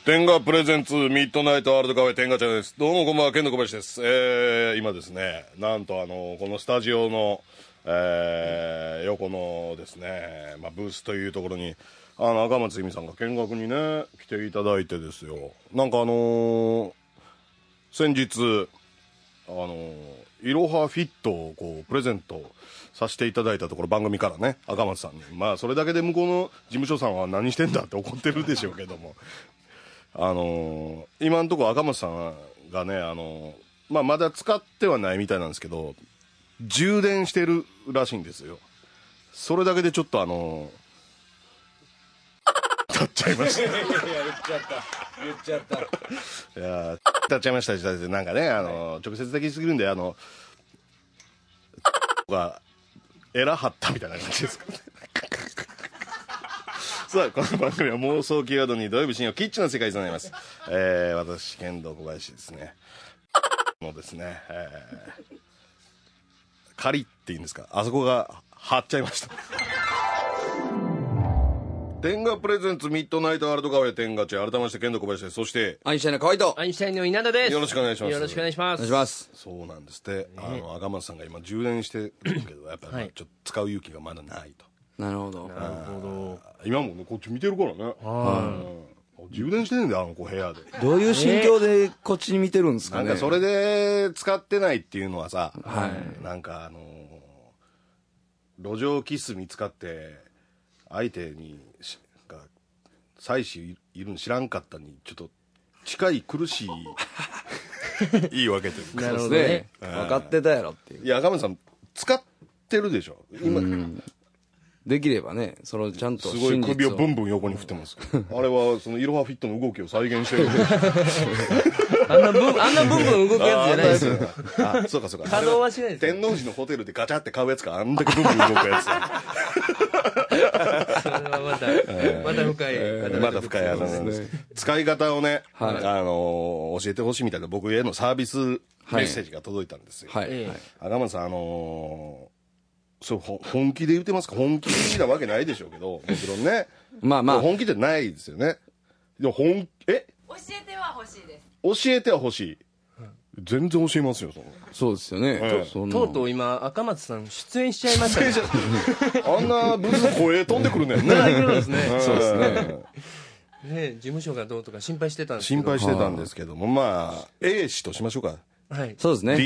天下プレゼンツミッドナイトワールドカフェ天下ちゃんです。どうもこんばんは、ケンの小林です。今ですね、なんとこのスタジオの、横のですね、ブースというところに赤松由美さんが見学にね来ていただいてですよ。なんか先日いろはフィットをこうプレゼントさせていただいたところ、番組からね、赤松さんに、それだけで向こうの事務所さんは何してんだって怒ってるでしょうけども今のところ赤松さんがねまだ使ってはないみたいなんですけど、充電してるらしいんですよ。それだけでちょっと立っちゃいました。言っちゃった。いや立っちゃいましたってなんかね直接的すぎるんでがエラ張ったみたいな感じですかね。さあ、この番組は妄想キーワードに土曜日深夜キッチンの世界となります。私剣道小林ですね。のですね、仮っていうんですか、あそこが張っちゃいました。天下プレゼンツミッドナイトワールドカフェ天下地、改めまして剣道小林です。そしてアインシュタインの河合とアインシュタインの稲田です。 よろしくお願いします。 よろしくお願いします。 お願いします。 そうなんですって、赤松さんが今充電してるけどやっぱりちょっと使う勇気がまだないと。 なるほど。 今もねこっち見てるからね、充電してんだよ部屋で。 どういう心境でこっちに見てるんですかね。 なんかそれで使ってないっていうのはさ、なんか路上キス見つかって相手にが妻子いるの知らんかったにちょっと近い苦しいいいわけというか。 なるほどね。分かってたやろっていう。 いや赤松さん使ってるでしょ今。 できればね、そのちゃんとすごい首をブンブン横に振ってますけどあれはそのイロハフィットの動きを再現してるあんなブンブン動くやつじゃないですよ。 そうかそうか。 稼働はしないです。 天王寺のホテルでガチャって買うやつか、あんだけブンブン動くやつ。 それはまた深い。 また深い話なんです。使い方をね、教えてほしいみたいな僕へのサービスメッセージが届いたんですよ。赤松さんそう本気で言ってますか。本気なわけないでしょうけど、もちろんね。本気じゃないですよね。でも教えては欲しいです。教えては欲しい。全然教えますよ。 そうですよね。 とうとう今赤松さん出演しちゃいましたね。 あんなブス声飛んでくるねんね。 そうですね。 そうですね。 ね、事務所がどうとか心配してたんですけど。 心配してたんですけども、A 氏としましょうか。 はい。そうですね。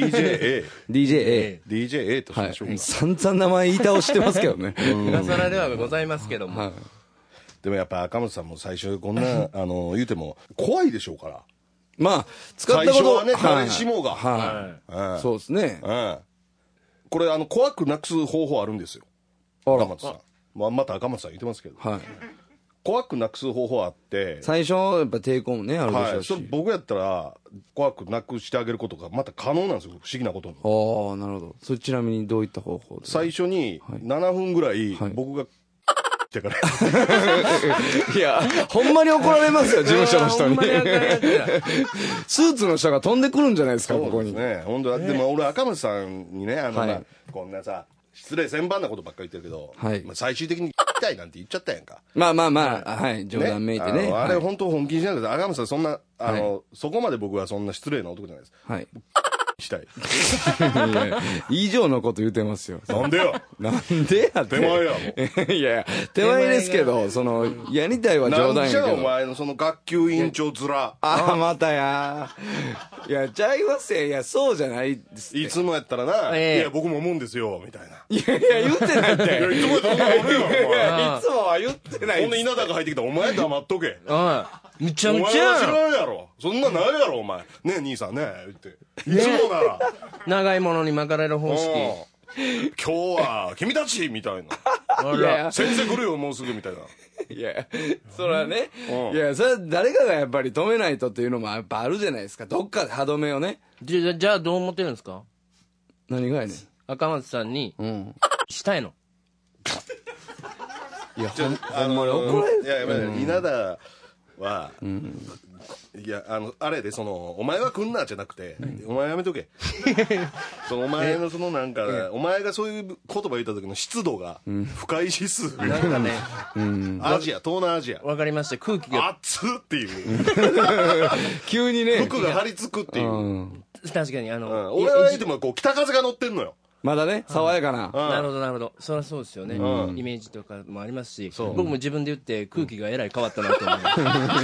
DJA としましょうか。 散々名前言い倒してますけどね。 今更ではございますけども。 でもやっぱ赤松さんも最初こんな言うても怖いでしょうから。 使ったこと最初はね、誰しもが。 そうですね。 これ怖くなくす方法あるんですよ。赤松さん。また赤松さん言ってますけど。怖くなくす方法あって。 最初やっぱ抵抗もねあるでしょうし。 それ僕やったら怖くなくしてあげることがまた可能なんですよ。不思議なことに。 ああ、なるほど。それちなみにどういった方法で。 最初に7分ぐらい僕がってからいやほんまに怒られますよ事務所の人に。スーツの人が飛んでくるんじゃないですかここに。 ね、本当でも俺赤松さんにねこんなさ失礼千万なことばっかり言ってるけど、最終的にたいなんて言っちゃったやんか。 冗談めいてね。 あれ本当本気にしないで赤松さんそんなそこまで僕はそんな失礼な男じゃないです。したい。 以上のこと言ってますよ。 なんでよ。 なんでやって。 手前やもん。いや手前ですけどやりたいは冗談やけど。 なんじゃお前のその学級委員長面。 またや。いやちゃいますよ。いやそうじゃないです。 いつもやったらないや僕も思うんですよみたいな。 いや言ってないって。 いつもやったら俺よお前。 いつもは言ってない。 ほんで稲田が入ってきたお前黙っとけ。 むちゃむちゃ。お前は知らんやろ。そんなないやろお前。ね兄さんね言って。いつもなら。 長いものに巻かれる方式。 今日は君たちみたいな。いや先生来るよもうすぐみたいな。 いやそれはね。いやそれは誰かがやっぱり止めないとっていうのもやっぱあるじゃないですか。どっかで歯止めをね。 じゃあどう思ってるんですか。 何がやねん。 赤松さんにしたいの。 いやほんまに怒られる。 いや稲田はいやあれでお前は来んなじゃなくて、お前やめとけお前のなんかお前がそういう言葉言った時の湿度が不快指数なんかね、 東南アジアわかりました。空気が。 熱っっていう急にね。 服が張り付くっていう、 確かに俺は言ってもこう北風が乗ってんのよ。 まだね、爽やかな。 なるほどなるほど。そりゃそうですよね。イメージとかもありますし、僕も自分で言って空気がえらい変わったなと思います。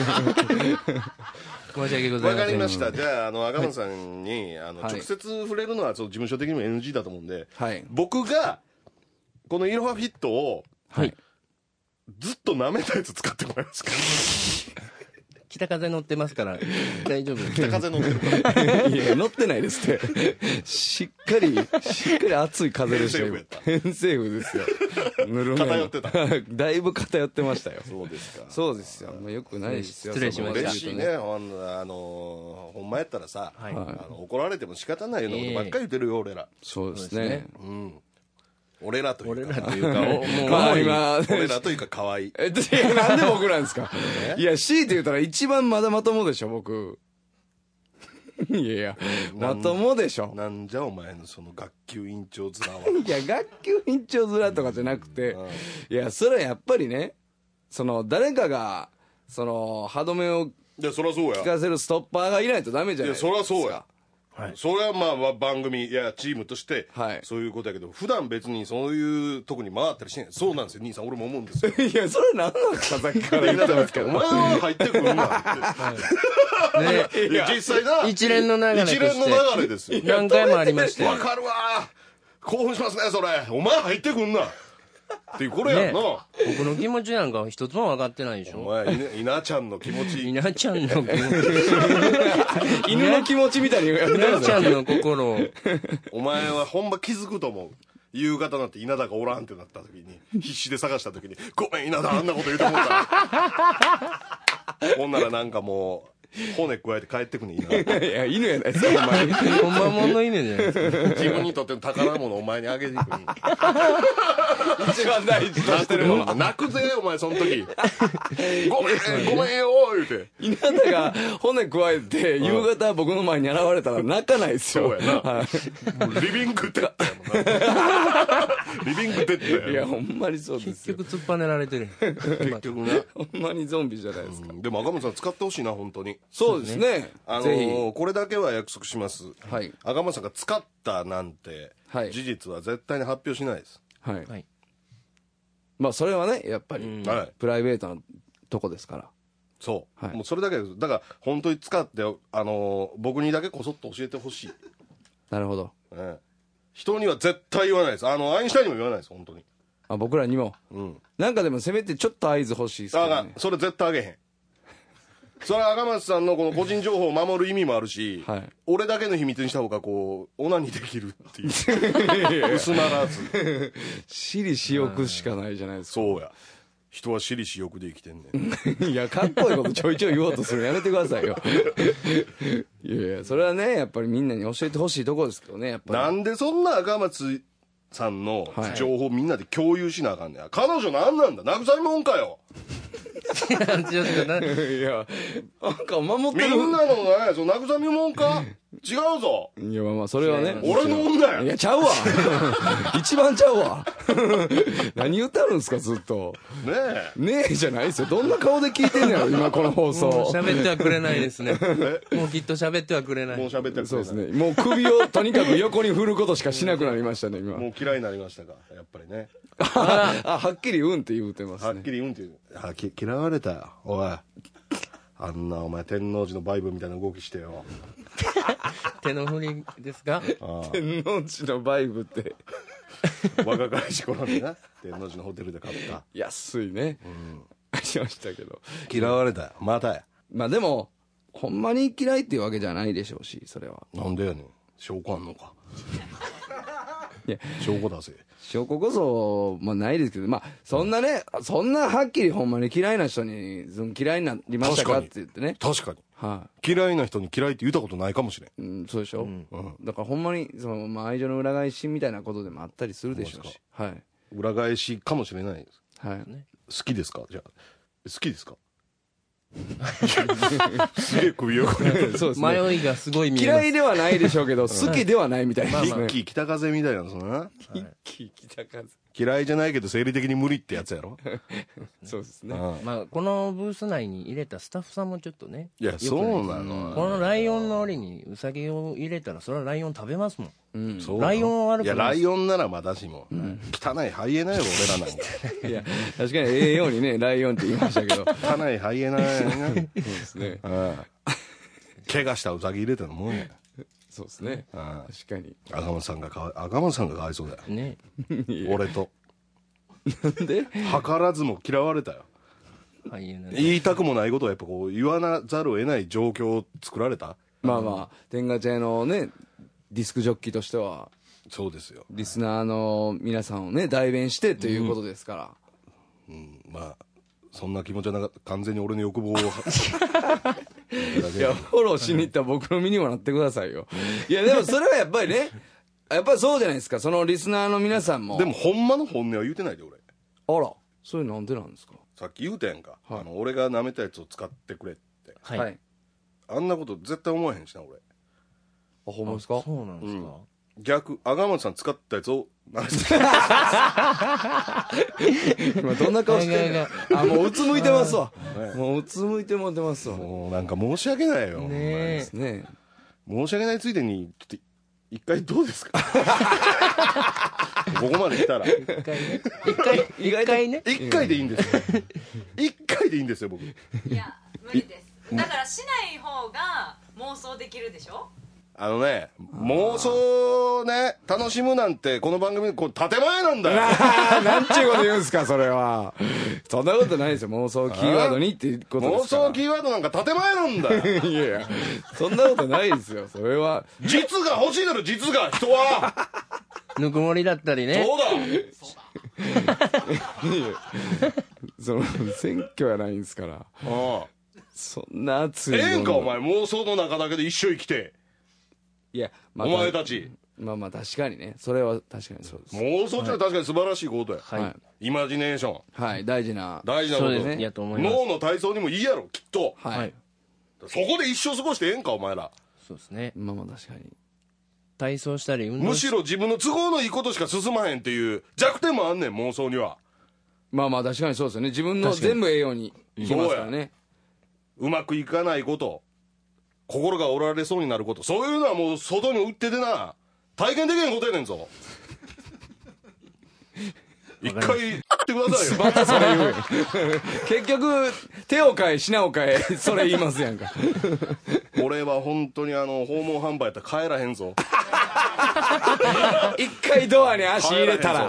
申し訳ございません。 わかりました。じゃあ赤松さんに直接触れるのは事務所的にも NG だと思うんで、僕がこのイロハフィットをずっと舐めたやつ使ってもらえますか。 北風乗ってますから大丈夫です。 北風乗ってるからいや乗ってないですってしっかり熱い風でしたよ。偏西風ですよ。ぬるめの偏ってただいぶ偏ってましたよ。 そうですか。 そうですよ。よくないですよ。 失礼しました。 嬉しいね。ほんまやったらさ、怒られても仕方ないようなことばっかり言ってるよ俺ら。 そうですね。 俺らというか今俺らというか可愛い。 なんで僕なんですか。いや強いて言うたら一番まともでしょ僕。いやまともでしょ。 なんじゃお前の学級委員長面は。 いや学級委員長面とかじゃなくて、いやそれはやっぱりね、誰かが歯止めを聞かせるストッパーがいないとダメじゃないですか。 いやそりゃそうや。それはまあ番組チームとしてそういうことやけど、普段別にそういうとこに回ったりしない。そうなんですよ兄さん、俺も思うんですよ。 いやそれ何なんですか、さっきから言ってますけど。 お前は入ってくるんだって。実際な一連の流れとして。 一連の流れですよ。 何回もありましたよ。 わかるわ。興奮しますねそれ。お前入ってくんなっていうこれやんな。 僕の気持ちなんか一つも分かってないでしょ。 お前稲ちゃんの気持ち。 稲ちゃんの気持ち。 犬の気持ちみたいに言うやつ。 稲ちゃんの心を。 お前はほんま気づくと思う。夕方になって稲田がおらんってなった時に必死で探した時にごめん稲田あんなこと言うと思ったらほんならなんかもう骨加えて帰ってくねん。いや犬やないですかお前。 ほんまもんの犬じゃないですか。 自分にとっての宝物をお前にあげていくに一番大事としてるもの。 泣くぜお前その時ごめんよ言うて稲田が骨加えて夕方僕の前に現れたら泣かないですよ。 そうやな、リビングデッドやもんな。リビングデッドや。 いやほんまにそうですよ。 結局突っぱねられてる。 結局なほんまにゾンビじゃないですか。 でも赤松さん使ってほしいな本当に。 そうですね。ぜひこれだけは約束します。赤松さんが使ったなんて事実は絶対に発表しないです。 まあそれはねやっぱりプライベートなとこですから。 そう、もうそれだけです。だから本当に使って僕にだけこそっと教えてほしい。 なるほど。 人には絶対言わないです。アインシュタインにも言わないです本当に。 僕らにも。なんかでもせめてちょっと合図欲しいですけどね。 それ絶対あげへん。それは赤松さんのこの個人情報を守る意味もあるし、俺だけの秘密にした方がこうオナニーできるっていう薄ならず私利私欲しかないじゃないですか。 そうや、人は私利私欲で生きてんねん。 いやかっこいいことちょいちょい言おうとするのやめてくださいよ。いやいやそれはねやっぱりみんなに教えてほしいところですけどね。やっぱりなんでそんな赤松さんの情報みんなで共有しなあかんねん。彼女なんなんだ、慰めもんかよ。 いやなんか守ってるみんなのね慰めもんか違うぞ。 いやまあそれはね俺の女や。 いやちゃうわ一番ちゃうわ何言ってるんですかずっと。ねえじゃないですよ。どんな顔で聞いてんのやろ今この放送。 もう喋ってはくれないですね。もうきっと喋ってはくれない。 もう喋ってはくれない。 そうですね。もう首をとにかく横に振ることしかしなくなりましたね今。 もう嫌いになりましたかやっぱりね。 はっきりうんって言うてますね。 はっきりうんって言う。嫌われたよおい。あんなお前天王寺のバイブみたいな動きしてよ。 手の振りですか。 天王寺のバイブって若かりし頃にな天王寺のホテルで買った安いねありましたけど。 嫌われたよまたや。 まあでもほんまに嫌いっていうわけじゃないでしょうしそれは。 なんでやねん。証拠あんのか。 いや証拠出せ。 証拠こそ、まあないですけど、まあ、そんなね、そんなはっきりほんまに嫌いな人に、嫌いになりましたかって言ってね。 確かに。嫌いな人に嫌いって言ったことないかもしれん。そうでしょ。だからほんまに、まあ愛情の裏返しみたいなことでもあったりするでしょうし。 裏返しかもしれないです。 好きですかじゃあ。好きですかすげえ首横にそうですね。 迷いがすごい見えます。 嫌いではないでしょうけど、好きではないみたいな。 一気北風みたいなんですよな。 一気北風。 嫌いじゃないけど生理的に無理ってやつやろ。 そうですね。 まあ、このブース内に入れたスタッフさんもちょっとね。 いや、そうなの。 このライオンの檻にウサギを入れたら、それはライオン食べますもん。 そうライオンは悪くない。 いや、ライオンならまだしも。汚いハイエナよ、俺らなんか。 いや、確かに栄養にね、ライオンって言いましたけど。 汚いハイエナやな。 そうですね。 怪我したウサギ入れたのもんや。 そうですね。確かに。 赤松さんがかわいそうだよ。 ね。 俺と。 なんで図らずも嫌われたよ。言いたくもないことをやっぱこう言わなざるを得ない状況を作られた。 まあまあ、天下茶屋のね、ディスクジョッキーとしては、 そうですよ。 リスナーの皆さんをね、代弁してということですから。 まあ、そんな気持ちはなかった。完全に俺の欲望を。 いや、フォローしに行った僕の身にもなってくださいよ。いや、でもそれはやっぱりね、やっぱりそうじゃないですか、そのリスナーの皆さんも。 でも、ほんまの本音は言うてないで、俺。 あら、それなんでなんですか？ さっき言うたやんか。俺が舐めたやつを使ってくれって。 はい。 あんなこと絶対思わへんしな、俺。 あ、ほんまですか？ そうなんですか。 逆、赤松さん使ったやつを舐めて今どんな顔してんの？あ、もううつむいてますわ。もううつむいてもってますわ。 もうなんか申し訳ないよ。 ねえ。 申し訳ないついでに、ちょっと、一回どうですか？ここまで来たら。 一回ね。 一回でいいんですよ。一回でいいんですよ、僕。 いや、無理です。だからしない方が妄想できるでしょ？ 妄想ね、楽しむなんて、この番組、これ、建前なんだよ。 なんちゅうこと言うんすか、それは。そんなことないですよ、妄想キーワードにっていうことですから。 妄想キーワードなんか建前なんだよ。 いやいや、そんなことないですよ、それは。 実が欲しいだろ、実が、人は。 ぬくもりだったりね。 そうだ。 その、選挙やないんですから。そんな熱い。 ええんか、お前、妄想の中だけで一生生きて。 いや、 お前たち。 まあまあ確かにね。それは確かにそうです。 妄想って確かに素晴らしいことや。 はい。 イマジネーション。 はい、大事なこと。 そうですね。やと思います。 脳の体操にもいいやろ、きっと。 はい。 そこで一生過ごしてええんか、お前ら。 そうですね。 まあまあ確かに。 体操したり運動むしろ自分の都合のいいことしか進まへんっていう弱点もあんねん、妄想には。 まあまあ確かにそうですよね。自分の全部栄養にいきますからね。 うまくいかないこと、心が折られそうになること、そういうのはもう外に売っててな、体験できへんことやねんぞ。一回言ってくださいよ。 またそれ言うよ。結局、手を変え、品を変え、それ言いますやんか。 俺は本当に訪問販売やったら帰らへんぞ。 一回ドアに足入れたら。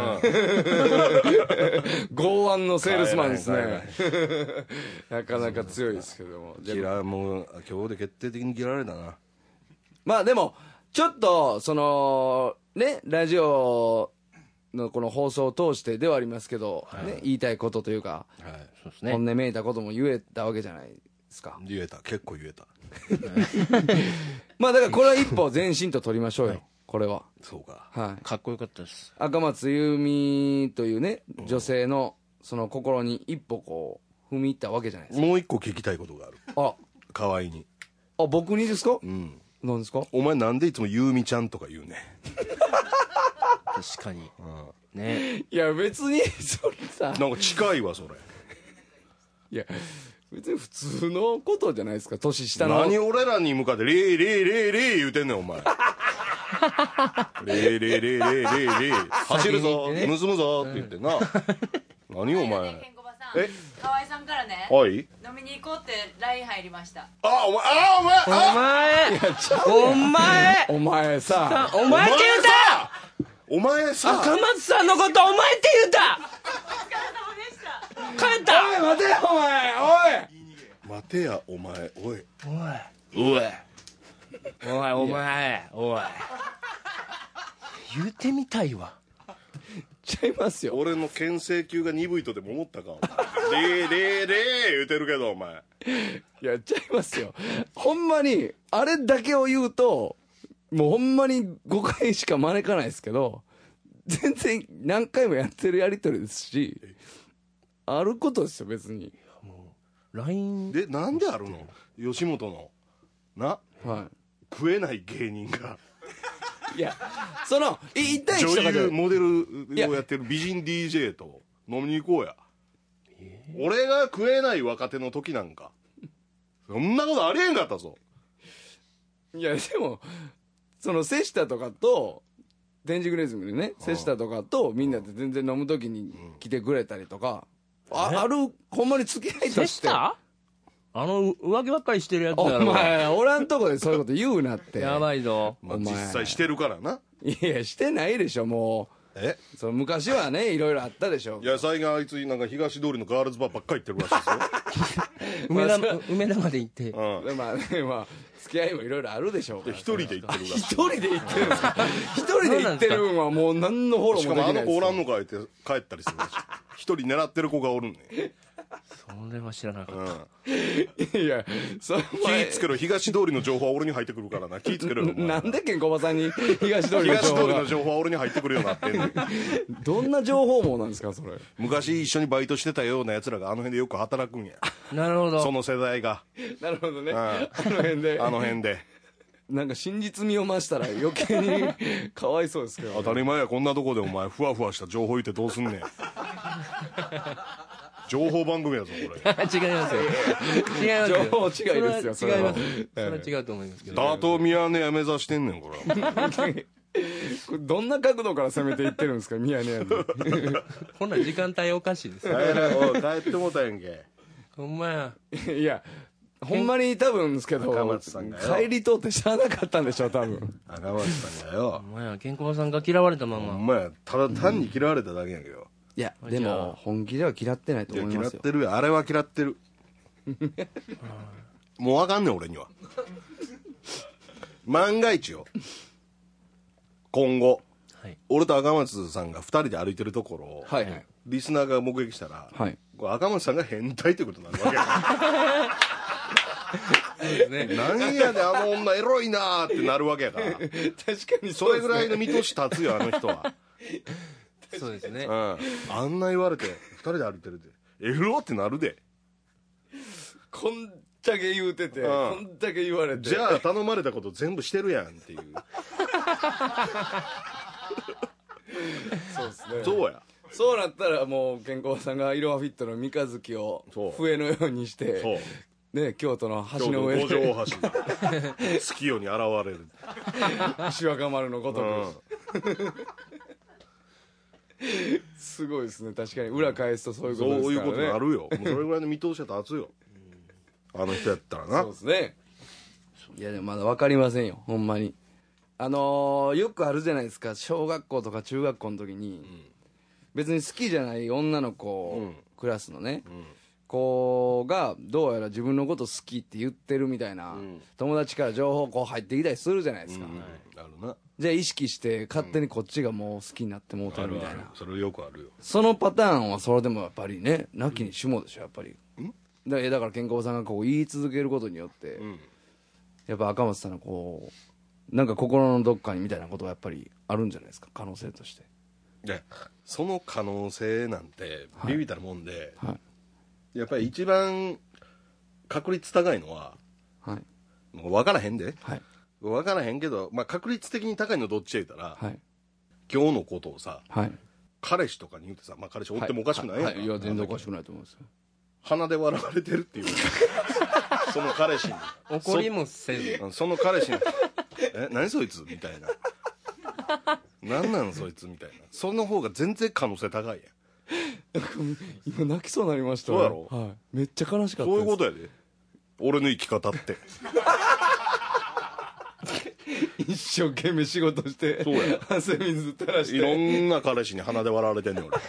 剛腕のセールスマンですね。なかなか強いですけども。 もう今日で決定的に嫌われたな。 まあでも、ちょっと、その、ね、ラジオのこの放送を通してではありますけど、ね、言いたいことというか、 そうですね。 本音めいたことも言えたわけじゃないですか。 言えた、結構言えた。 まあだからこれは一歩前進と取りましょうよ、これは。 そうか。 はい。 かっこよかったです。 赤松由美というね、女性のその心に一歩こう、踏み入ったわけじゃないですか。 もう一個聞きたいことがある。河合に。 あ、僕にですか？ うん。 何ですか？ お前なんでいつもゆうみちゃんとか言うね。 確かに。ね。 いや別に、それさ。 なんか近いわ、それ。 いや、別に普通のことじゃないですか、年下の。 何俺らに向かって、レイレイレイレイ言うてんねん、お前。レイレイレイレイレイレイ。走るぞ、盗むぞって言ってんな。何お前。 ケンコバさん、河合さんからね、 はい。 飲みに行こうって LINE 入りました。 お前お前さ、 お前って言うたお前さ、 赤松さんのことお前って言うた帰ったおい待てよお前、おい待てやお前、おいおい言うてみたいわ。 ちゃいますよ。 俺の牽制球が鈍いとでも思ったか。レイレイレイ言うてるけど、お前。 いや、ちゃいますよ。ほんまに、あれだけを言うと、もうほんまに誤解しか招かないですけど、全然何回もやってるやりとりですし、あることですよ、別に。 LINE でなんであるの吉本のな、 はい、 食えない芸人がいやその1対1とか女で優モデルをやってる美人 DJ と飲みに行こうや、俺が食えない若手の時なんかそんなことありえんかったぞ。 いやでもその瀬下とかと天竺ネズミでね瀬下とかとみんなで全然飲む時に来てくれたりとか、あるほんまに付き合いとして瀬下浮気ばっかりしてるやつおだろ。 前おらんとこでそういうこと言うなってやばいぞ。 まあ、実際してるからな。 いやしてないでしょもう。その昔はねいろいろあったでしょ。 いや最近あいつなんか東通りのガールズバーばっかり行ってるらしいですよ梅田まで行って、 まあねまあ付き合いもいろいろあるでしょう。 一人で行ってるらしい。 一人で行ってるんですか。一人で行ってるんはもう何のフォローもできないです。 しかもあの子おらんのかって帰ったりするらしい。一人狙ってる子がおるんね。 それは知らなかった、 いや気ぃつけろ東通りの情報は俺に入ってくるからな。気ぃつけろよ。 なんでケンコバさんに東通りの情報は俺に入ってくるようになってんねん。 どんな情報網なんですかそれ。 昔一緒にバイトしてたような奴らがあの辺でよく働くんや。 なるほど。 その世代が。 なるほどね。あの辺でなんか真実味を増したら余計にかわいそうですけど、 当たり前や。こんなとこでお前ふわふわした情報言ってどうすんねん。情報番組やぞこれ。 違いますよ。違いますよ。 情報違いですよ。 それは違います。それは違うと思いますけど。 ダートミヤネ屋目指してんねんこれ。 どんな角度から攻めていってるんですかミヤネ屋に。 ほんなら時間帯おかしいですよ。 帰ってもうたやんけ。 ほんまや。 いやほんまに多分ですけど帰り通って知らなかったんでしょ多分。 赤松さんがよ。 ほんまや健康さんが嫌われたまま。 ほんまやただ単に嫌われただけやけど。 いやでも本気では嫌ってないと思いますよ。 嫌ってるよ。あれは嫌ってる。もうあかんねん俺には。万が一よ今後、はい、俺と赤松さんが2人で歩いてるところを、はいはい、リスナーが目撃したら、はい、赤松さんが変態ってことになるわけや。何やであの女エロいなーってなるわけやから。確かにそれぐらいの見通し立つよあの人は。 そうですね、 あんな言われて2人で歩いてるでエロってなるで。 こんだけ言うてて、こんだけ言われて、 じゃあ頼まれたこと全部してるやんっていう。 そうですね。 そうや。 そうなったらもう健康さんがいろはフィットの三日月を笛のようにしてね、京都の橋の上で五条大橋が月夜に現れる。 石若丸のごとく。すごいですね。確かに裏返すとそういうことですからね。 そういうことになるよ。もうそれぐらいの見通しは立つよ。あの人やったらな。 そうですね。いやでもまだ分かりませんよほんまに。よくあるじゃないですか小学校とか中学校の時に、別に好きじゃない女の子、クラスのね、子がどうやら自分のこと好きって言ってるみたいな、友達から情報こう入ってきたりするじゃないですか、 あるな。じゃあ意識して勝手にこっちがもう好きになってもうてるみたいな、 それよくあるよ。 そのパターンはそれでもやっぱりねなきにしもでしょやっぱり。だから健康さんがこう言い続けることによって、やっぱ赤松さんのこうなんか心のどっかにみたいなことがやっぱりあるんじゃないですか可能性として。 でその可能性なんてビビたるもんで、やっぱり一番確率高いのは、もう分からへんで、分からへんけど、まあ、確率的に高いのどっちや言ったら、今日のことをさ、彼氏とかに言ってさ、まあ、彼氏おってもおかしくないやんか。 いや全然おかしくないと思うんですよ。 鼻で笑われてるっていうその彼氏に怒りもせずその彼氏に何そいつみたいな何なのそいつみたいな、その方が全然可能性高いやん。 今泣きそうになりました。 そうやろ、 めっちゃ悲しかったです。 そういうことやで俺の生き方って一生懸命仕事してそうや汗水垂らしていろんな彼氏に鼻で笑われてんねん俺。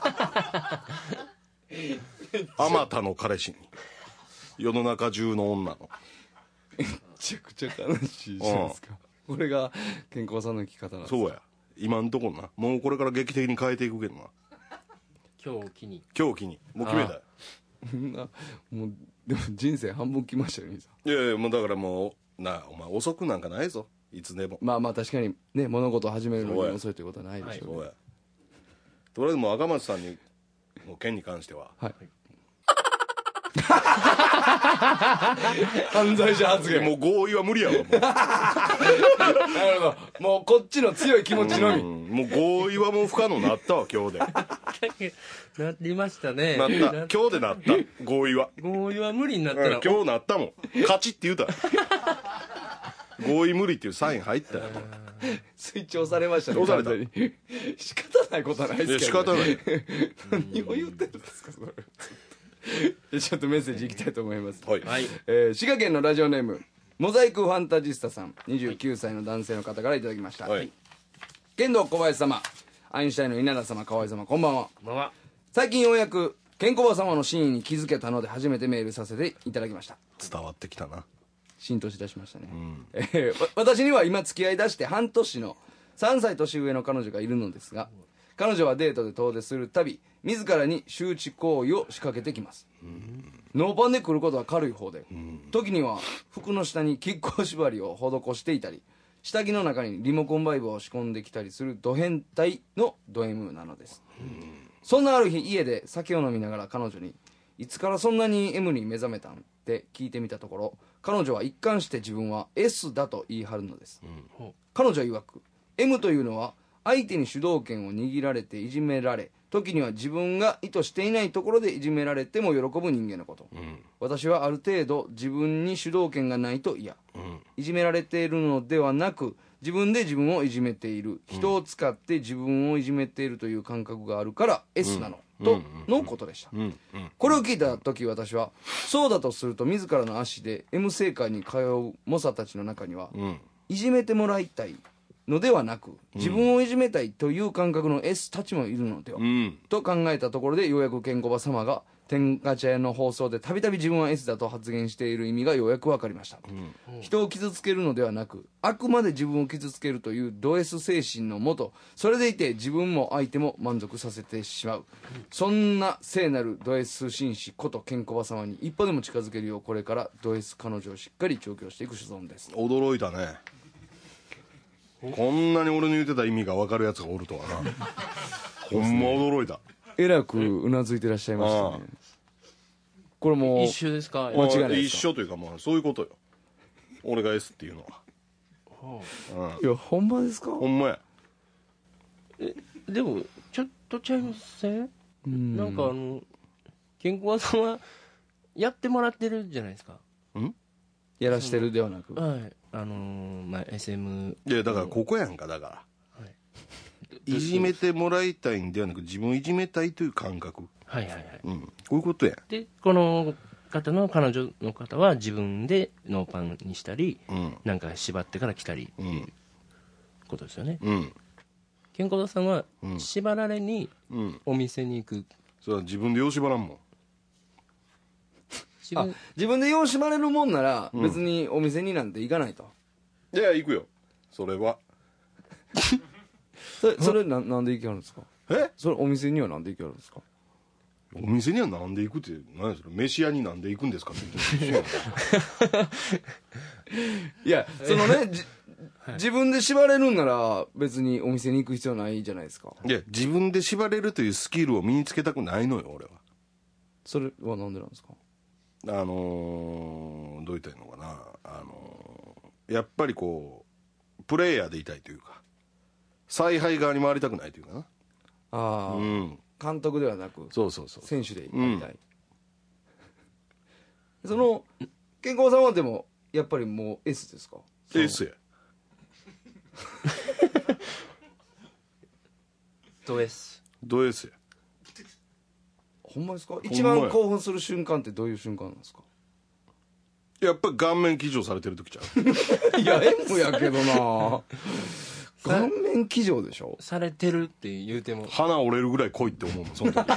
あまたの彼氏に世の中中の女のめちゃくちゃ悲しいじゃないですか。これが健康さんの生き方なんです。 そうや今んとこな。もうこれから劇的に変えていくけどな。 今日を機にもう決めたよ。 もうでも人生半分来ましたよ兄さん。いやいやもうだからもうなお前遅くなんかないぞいつでも。 まあまあ確かにね物事を始めるのに遅いということはないでしょうね。 そうやとりあえずもう赤松さんにの件に関しては、 犯罪者発言。 もう合意は無理やわもうなるほど。もうこっちの強い気持ちのみ。 もう合意はもう不可能になったわ今日でなっなりましたね。 た今日でなった合意は、 合意は無理になったら、 今日なったもん勝ちって言うたら合意無理っていうサイン入ったよ推奨されましたね。 押された完全に仕方ないことはないですけど、 仕方ない何を言ってるんですかそれ。ちょっとメッセージいきたいと思います。 はい、 はい。 滋賀県のラジオネームモザイクファンタジスタさん、29歳の男性の方からいただきました。 はい、 剣道小林様、アインシュタインの稲田様、河合様、こんばんは。 こんばんは。 最近ようやくケンコバ様の真意に気づけたので初めてメールさせていただきました。 伝わってきたな。 浸透しだしましたね、私には今付き合いだして半年の3歳年上の彼女がいるのですが、彼女はデートで遠出するたび自らに周知行為を仕掛けてきます。ノーパンで来ることは軽い方で、時には服の下に亀甲縛りを施していたり、下着の中にリモコンバイブを仕込んできたりするド変態のド M なのです。そんなある日、家で酒を飲みながら彼女にいつからそんなに M に目覚めたんって聞いてみたところ、彼女は一貫して自分は S だと言い張るのです。彼女曰く M というのは相手に主導権を握られていじめられ、時には自分が意図していないところでいじめられても喜ぶ人間のこと、私はある程度自分に主導権がないと嫌、いじめられているのではなく自分で自分をいじめている、人を使って自分をいじめているという感覚があるから S なの、とのことでした。これを聞いた時、私はそうだとすると自らの足で M 生会に通う猛者たちの中には、いじめてもらいたいのではなく自分をいじめたいという感覚の S たちもいるのでは、と考えたところで、ようやくケンコバ様が天ガチャの放送でたびたび自分は S だと発言している意味がようやく分かりました。人を傷つけるのではなく、あくまで自分を傷つけるというド S 精神のもと、それでいて自分も相手も満足させてしまう、そんな聖なるド S 紳士ことケンコバ様に一歩でも近づけるよう、これからド S 彼女をしっかり調教していく所存です。 驚いたね。こんなに俺の言ってた意味が分かるやつがおるとはなほんま驚いた。 えらくうなずいてらっしゃいましたね。これもう一緒ですか？ 間違いないですか？ 一緒というか、まあそういうことよ。俺が S っていうのは。 いや、ほんまですか？ ほんまや。 でもちょっとちゃいません？なんかケンコバさんはやってもらってるじゃないですか。 やらしてるではなく、 はい。まあ SM いやだからここやんか。だからいじめてもらいたいんではなく自分をいじめたいという感覚。 はいはいはい。 こういうことやん。 でこの方の彼女の方は自分でノーパンにしたり、なんか縛ってから来たりっていうことですよね。ケンコバさんは縛られにお店に行く。 それは自分でよう縛らんもん。 自分でよう縛れるもんなら別にお店になんて行かないと。 いや行くよそれは。 それなんで行きはるんですか？それお店にはなんで行きはるんですか？ お店にはなんで行くって何それ、飯屋になんで行くんですかって言っていやそのね自分で縛れるんなら別にお店に行く必要ないじゃないですか。 いや自分で縛れるというスキルを身につけたくないのよ俺は。 それはなんでなんですか？ どう言ったらいいのかな、やっぱりこうプレイヤーでいたいというか采配側に回りたくないというかな。 ああ、監督ではなくそうそうそう選手でやりたい、その健康さんはでもやっぱりもう S ですか ？S や。 ド S ド S や。 ほんまですか？一番興奮する瞬間ってどういう瞬間なんですか？ やっぱり顔面騎乗されてる時ちゃう？ いや M やけどな顔面騎乗でしょ？ されてるって言うても鼻折れるぐらい来いって思うもんその時。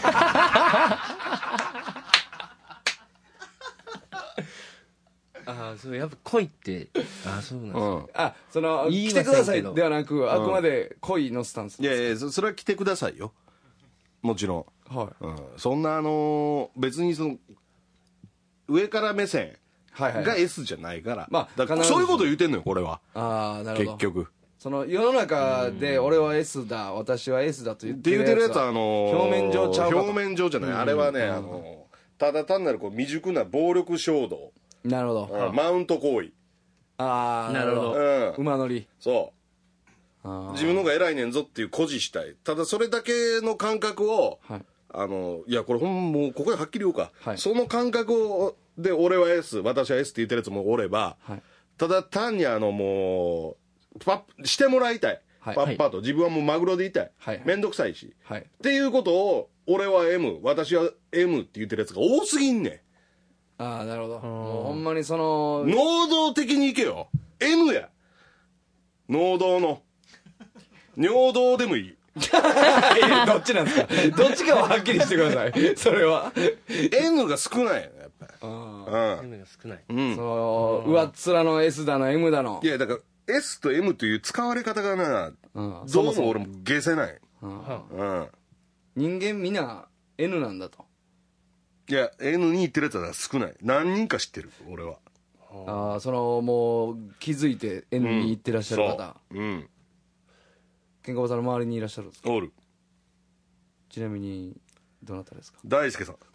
そうやっぱ恋ってそうなんですか。 その来てくださいではなく、あくまで恋のスタンス。 いやいやそれは来てくださいよもちろん、はい、そんな別にその上から目線が S じゃないから、まあ、だからそういうこと言うてんのよこれは。 なるほど。 結局その世の中で俺は S だ私は S だと言ってるやつは言うてるやつは表面上ちゃうかと。 表面上じゃない、あれはねただ単なるこう未熟な暴力衝動、 なるほど。 マウント行為、 ああ、なるほど。馬乗り。 そう自分の方が偉いねんぞっていう誇示したい。ただそれだけの感覚を、 はい。 いやこれもうここではっきり言おうか、 はいその感覚をで俺は S 私は S って言ってるやつもおれば、 はい。 ただ単にもうしてもらいたい、 はいパッパと自分はもうマグロでいたい、 はいめんどくさいし、 はい。 っていうことを俺は M 私は M って言ってるやつが多すぎんねああ、なるほど。もうほんまにそのん。能動的にいけよ M や能動の尿道でもいいどっちなんですかどっちかははっきりしてください。それは。 N が少ないよねやっぱりあ M が少ない、 あ。その、上っ面の S だの M だのい。やだから S と M という使われ方がな、 うんどうも俺も消せない。 は人間みんな N なんだと。 いや N に言ってるやつは少ない。何人か知ってる俺は。 ああ、その、もう、気づいて N に行ってらっしゃる方。 そううんケンコバさんの周りにいらっしゃるんですか？ おる。 ちなみに、どなたですか？ 大輔さん。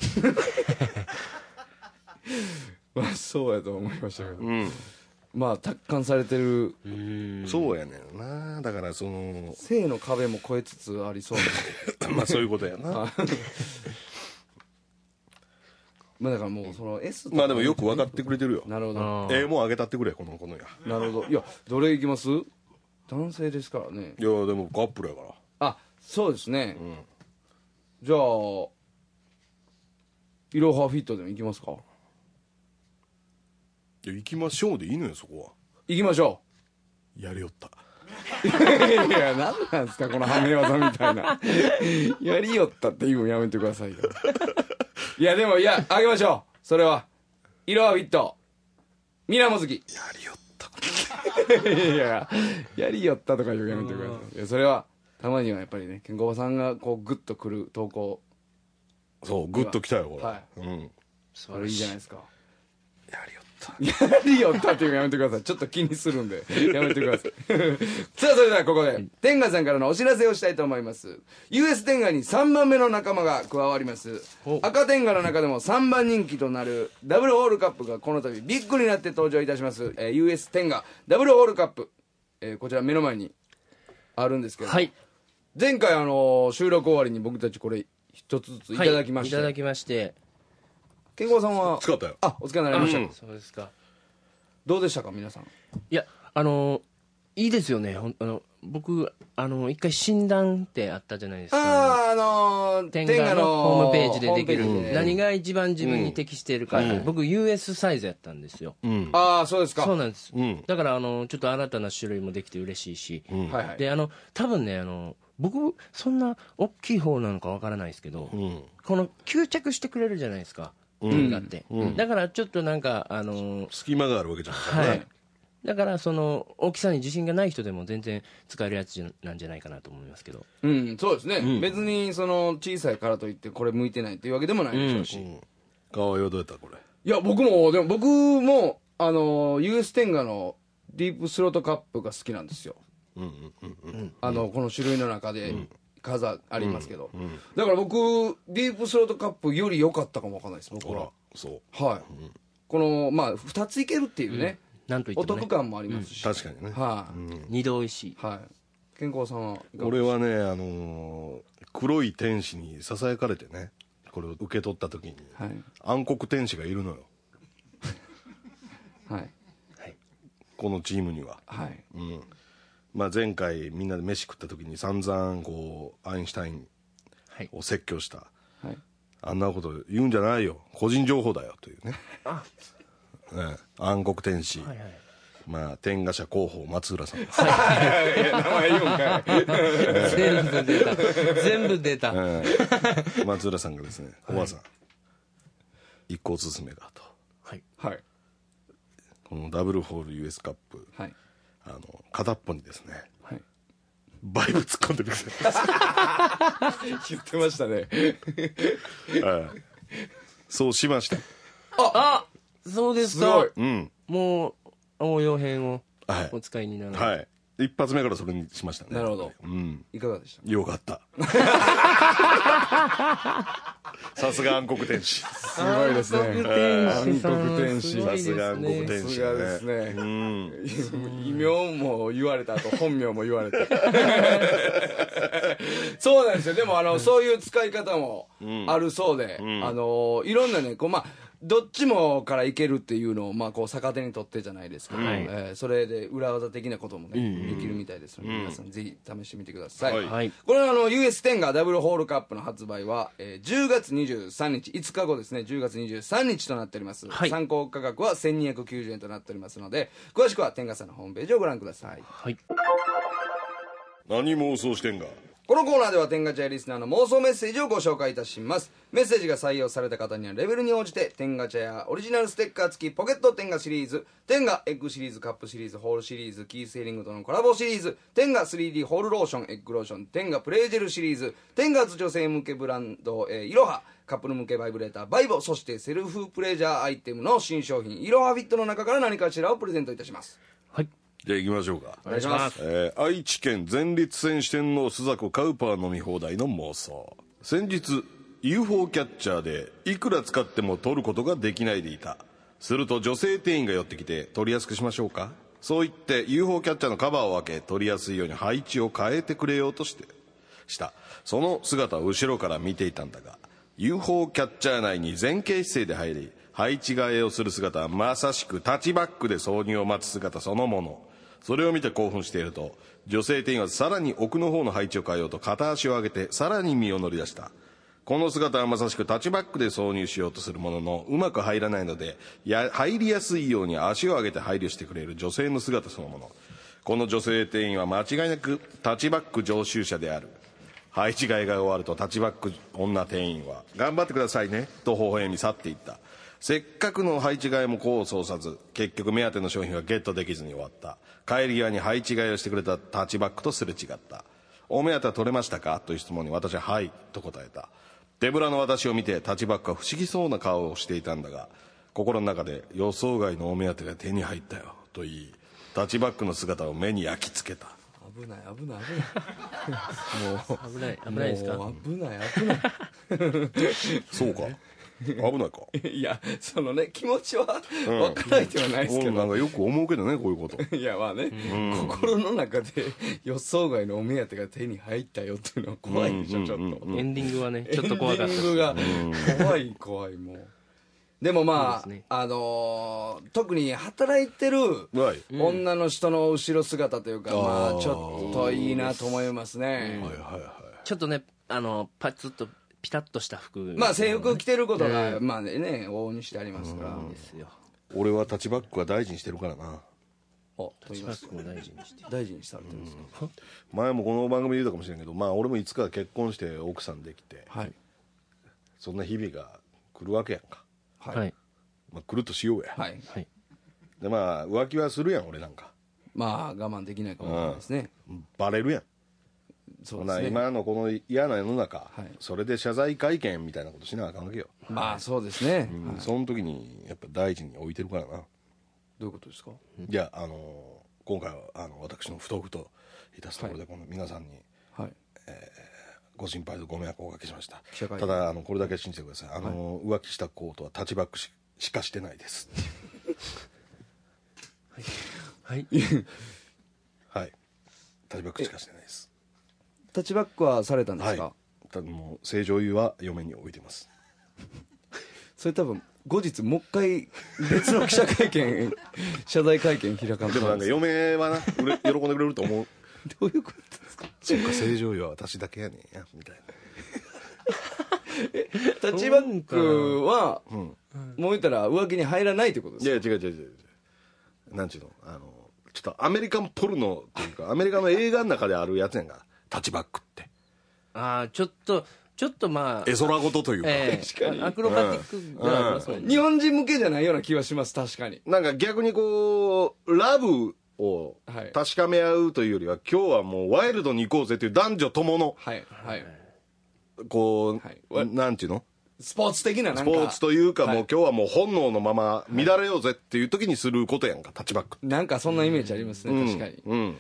まあ、そうやと思いましたけど。 うんまあ、達観されてる、 そうやねんな。だからその性の壁も越えつつありそうな。 まあそういうことやな。 まあだからもう、その S とかまあでもよく分かってくれてるよ。 なるほど。 あもうあげたってくれこのや。 なるほど。いや、どれいきます？男性ですからね。 いやでもカップルやから。 あ、そうですね。じゃあ、イロハフィットでも行きますか？ いや行きましょうでいいのよそこは。 行きましょやりよった。 う。いや、何なんですか、このはめ技みたいな。やりよったって言うのやめてくださいよ。いや、でも、いや、あげましょう。それは。イロハフィット。ミラモズキ。 やりよった。 いや、やりよったとか言うのやめてください。いや、それは、たまにはやっぱりね、ケンコバさんがこう、グッとくる投稿。 そうグッときたよこれ。 はうん。 それいいじゃないですか。 やりよった。 やりよったっていうのやめてください。ちょっと気にするんで、やめてください。さあ、それではここで、天下さんからのお知らせをしたいと思います。US 天下に3番目の仲間が加わります。赤天下の中でも3番人気となるダブルホールカップがこの度ビッグになって登場いたします。US 天下ダブルホールカップ。こちら目の前にあるんですけど、 はい、 前回収録終わりに僕たちこれ一つずついただきまして、 いただきまして、 健吾さんは使ったよ。 お疲れになりました、 そうですか。 どうでしたか皆さん？ いや、いいですよね。僕一回診断ってあったじゃないですか。天下のホームページでできる、何が一番自分に適しているかって、僕 US サイズやったんですよ。 ああ、そうですか。 そうなんです、だからちょっと新たな種類もできて嬉しいし、 はいはい。 で多分ね僕そんな大きい方なのかわからないですけど、この吸着してくれるじゃないですか、天下って、だからちょっとなんか隙間があるわけじゃないからね。 はい、だからその大きさに自信がない人でも全然使えるやつなんじゃないかなと思いますけど。 そうですね、別にその小さいからといってこれ向いてないっていうわけでもないでしょうし、 顔はよどうやったこれ。 いや僕もUS 天下のディープスロートカップが好きなんですよ。この種類の中で数ありますけど、だから僕ディープスロートカップより良かったかもわかんないです僕は。 そうはい、この2ついけるっていうね、 なんといってもね、 お得感もありますし、 確かにね。 二度おいしい。 はい。健康さんは俺はね黒い天使にささやかれてね、これを受け取った時に、暗黒天使がいるのよ。 はい。 このチームには。 はい。 前回みんなで飯食った時に散々こうアインシュタインを説教した、あんなこと言うんじゃないよ、個人情報だよというね。暗黒天使、天下社広報松浦さんです。 名前言うんかい。 全部出た。 松浦さんがですね、おばあさん一個おすすめがと、このダブルホール US カップ、片っぽにですね、バイブ突っ込んでてください。 言ってましたね。 そうしました。 そうですか。すごい。もう応用編をお使いになる。 はい。一発目からそれにしましたね。 なるほど。いかがでした？ よかった。 さすが暗黒天使。 すごいですね。 暗黒天使さん暗黒天使さすが暗黒すごいですね天使さすがですね。異名も言われた後本名も言われてそうなんですよ。でもそういう使い方もあるそうで、いろんなねこうどっちもからいけるっていうのをこう逆手にとってじゃないですけど、それで裏技的なこともね、できるみたいですので、皆さんぜひ試してみてください。 はいこれUS10 がダブルホールカップの発売は、10月23日5日後ですね、10月23日となっております、 はい参考価格は1290円となっておりますので、詳しくは天下さんのホームページをご覧ください。 はい何妄想してんが。 このコーナーでは天下茶屋リスナーの妄想メッセージをご紹介いたします。メッセージが採用された方にはレベルに応じて天下茶屋オリジナルステッカー付きポケット天下シリーズ、天下エッグシリーズ、カップシリーズ、ホールシリーズ、キーセーリングとのコラボシリーズ、天下 3D ホールローション、エッグローション、天下プレージェルシリーズ、天下女性向けブランド、いろは、カップル向けバイブレーターバイボ、そしてセルフプレジャーアイテムの新商品いろはフィットの中から何かしらをプレゼントいたします。 はいじゃあ行きましょうか。 お願いします。 愛知県前立腺支店の須坂カウパー飲み放題の妄想。先日 UFO キャッチャーでいくら使っても取ることができないでいた。すると女性店員が寄ってきて、取りやすくしましょうか。そう言って UFO キャッチャーのカバーを開け、取りやすいように配置を変えてくれようとした。その姿を後ろから見ていたんだが、 UFO キャッチャー内に前傾姿勢で入り、配置替えをする姿はまさしくタッチバックで挿入を待つ姿そのもの。それを見て興奮していると、女性店員はさらに奥の方の配置を変えようと片足を上げてさらに身を乗り出した。この姿はまさしくタッチバックで挿入しようとするものの、うまく入らないので入りやすいように足を上げて配慮してくれる女性の姿そのもの。この女性店員は間違いなくタッチバック常習者である。配置替えが終わるとタッチバック女店員は頑張ってくださいねと微笑み去っていった。せっかくの配置替えも功を奏さず、結局目当ての商品はゲットできずに終わった。帰り際に配置替えをしてくれたタッチバックとすれ違った。お目当ては取れましたかという質問に私ははいと答えた。手ぶらの私を見てタッチバックは不思議そうな顔をしていたんだが、心の中で予想外のお目当てが手に入ったよと言い、タッチバックの姿を目に焼き付けた。 危ない危ない危ない危ないですか。 もう危ない危ないそうか危ないか。 いやそのね気持ちは分からないではないですけど、 なんかよく思うけどねこういうこと。 いやまあね、心の中で予想外のお目当てが手に入ったよっていうのは怖いでしょ、ちょっとエンディングはねちょっと怖かったです。 エンディングが怖いもう。でもまあ、 そうですね特に働いてるはい女の人の後ろ姿というか、まあちょっといいなと思いますね。 ちょっとねパツッとピタッとした服、 まあ制服着てることが、まあね往々にしてありますから。 ですよ。 俺はタッチバックは大事にしてるからな。 と言いますとバッグも大事にして。 大事にされてるんですか。 前もこの番組で言うたかもしれんけど、まあ俺もいつか結婚して奥さんできて、 はいそんな日々が来るわけやんか。 はいまあ来るとしようや。 はい。 はい。 でまあ浮気はするやん俺なんか。 まあ我慢できないかもしれないですね。 バレるやん。 そうですね。 今のこの嫌な世の中、 はいそれで謝罪会見みたいなことしなあかんわけよ。 まあそうですね。 その時にやっぱ大事に置いてるからな。 どういうことですか。 じゃあ今回は私の不徳といたすところで、この皆さんにはい。 ご心配とご迷惑をおかけしました。 記者会見ただこれだけ信じてください。浮気したコートはタッチバックしかしてないです。 はい。 はい。タッチバックしかしてないです。 タッチバックはされたんですか。 はい。ただもう正常湯は嫁に置いてます。 それ多分後日もう一回別の記者会見謝罪会見開かんとでもなんか嫁はな喜んでくれると思う。 どういうことですか。 そっか正常湯は私だけやねんやみたいな。 タッチバックは、もう言ったら浮気に入らないってことですか。 いや違うなんちゅうのちょっとアメリカンポルノっていうかアメリカの映画の中であるやつやんか、タッチバックって。 ああちょっとまあ絵空事というか、 確かにアクロバティックではありますもんね。 日本人向けじゃないような気はします。確かに。 なんか逆にこうラブをはい確かめ合うというよりは、今日はもうワイルドに行こうぜという男女とものはいはい。 こう、 はいなんていうのスポーツ的ななんかスポーツというか、 はいもう今日はもう本能のまま乱れようぜっていう時にすることやんか、タッチバックって。 なんかそんなイメージありますね。確かに。 うん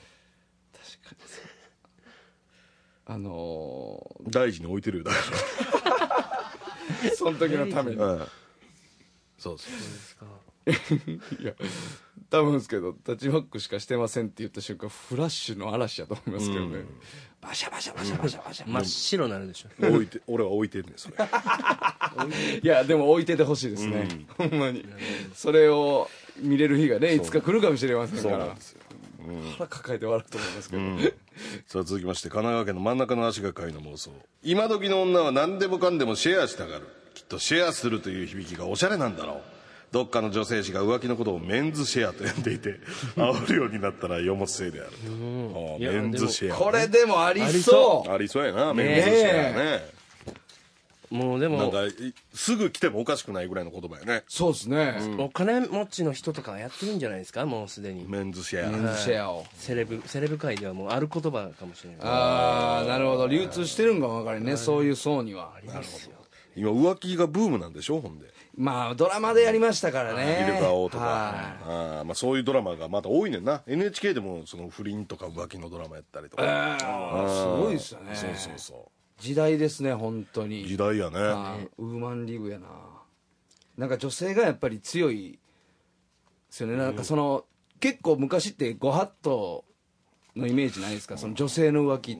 確かにそう。 大事に置いてるよだからその時のために。 そうそういや多分ですけどタッチバックしかしてませんって言った瞬間フラッシュの嵐やと思いますけどね、バシャバシャバシャバシャバシャ、 真っ白になるでしょ。 俺は置いてんねんそれ。 いやでも置いててほしいですね、ほんまにそれを見れる日がねいつか来るかもしれませんからそうなんですよ。 腹抱えて笑うと思いますけど、 さあ続きまして神奈川県の真ん中の足がかりの妄想。今時の女は何でもかんでもシェアしたがる。きっとシェアするという響きがおしゃれなんだろう。どっかの女性誌が浮気のことをメンズシェアと呼んでいて煽るようになったら世もせいであると。メンズシェア、 これでもありそうありそうやな、メンズシェアね。 もうでもなんかすぐ来てもおかしくないぐらいの言葉やね、 そうですね、 お金持ちの人とかはやってるんじゃないですか、もうすでに。 メンズシェア。 メンズシェアを、 セレブ界ではもうある言葉かもしれない。 ああなるほど、流通してるんかも分かるね、そういう層には。 なるほど。 今浮気がブームなんでしょ、ほんでまあドラマでやりましたからね、 イルカ王とか、 はいまあ、そういうドラマがまた多いねんな。 NHK でもその不倫とか浮気のドラマやったりとか、 すごいですよね。 そうそうそ時代ですね本当う、 に。 時代やね。 ウーマンリブやな。なんか女性がやっぱり強いですよね。なんかその結構昔ってご法度のイメージないですか、その女性の浮気って。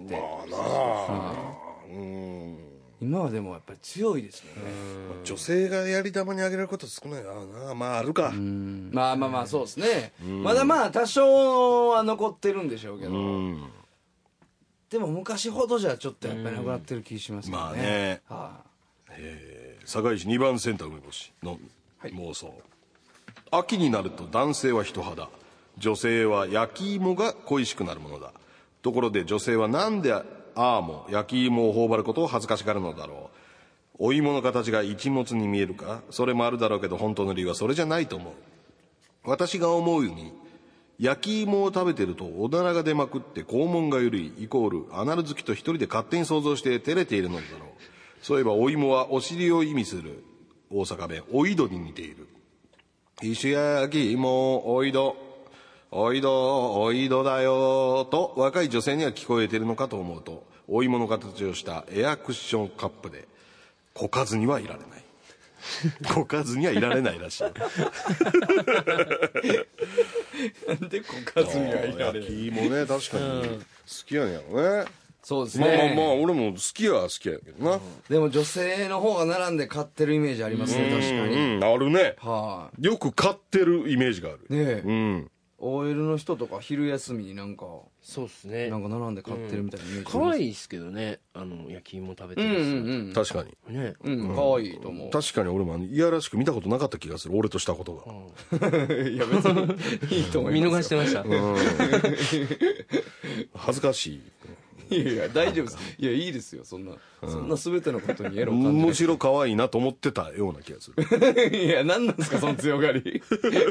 今はでもやっぱり強いですよね。 女性がやり玉にあげられること少ないな。まああるか。 まあまあまあそうですね。まだまあ多少は残ってるんでしょうけど、でも昔ほどじゃちょっとやっぱりなくなってる気しますけどね。 まあね、堺市2番センター梅干しの妄想、秋になると男性は人肌、女性は焼き芋が恋しくなるものだ。ところで女性はなんでも焼き芋を頬張ることを恥ずかしがるのだろう。お芋の形が一物に見えるか、それもあるだろうけど本当の理由はそれじゃないと思う。私が思うに焼き芋を食べてるとおならが出まくって肛門が緩いイコールアナル好きと一人で勝手に想像して照れているのだろう。そういえばお芋はお尻を意味する大阪弁おいどに似ている。石焼き芋おいどおいどおいどだよと若い女性には聞こえているのかと思うと、お芋の形をしたエアクッションカップでこかずにはいられないこかずにはいられないらしい。 なんでこかずにはいられ焼る。 き芋ね、確かに好きやねんやろね。 そうですまあまあね。 まあ俺も好きは好きやけどな。 でも女性の方が並んで買ってるイメージありますね、確かに。 あるね。 はよく買ってるイメージがある。 い。ねえ、 うん。 OL の人とか昼休みになんかそうですね。 並んで買ってるみたいなイメージ。 可愛いですけどね、焼き芋食べてるうん人。 確かに。 ね。 可愛いと思う。 確かに俺もいやらしく見たことなかった気がする、俺としたことが。 いや別にいいと思い見ますよ。 逃してました。 恥ずかしい。 いやいや大丈夫です。いやいいですよ、そんな全てのことにエロを感じむしろ可愛いなと思ってたような気がする。 ない。いや何なんですかその強がり。